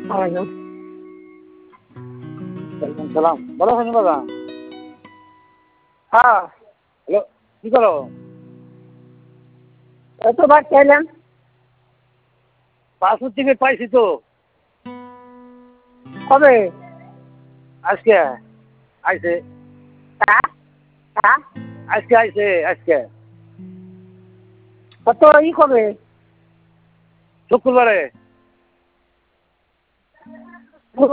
ওয়ালাইকুম সালাম, ভালো আছেন দাদা? হ্যাঁ হ্যালো, কি করো? এত ভাত চাইলাম পাসপোর্ট টিকিট পাইছি তো কবে আজকে আইছে। হ্যাঁ হ্যাঁ আজকে আইছে আজকে কত ই কবে শুক্রবারে।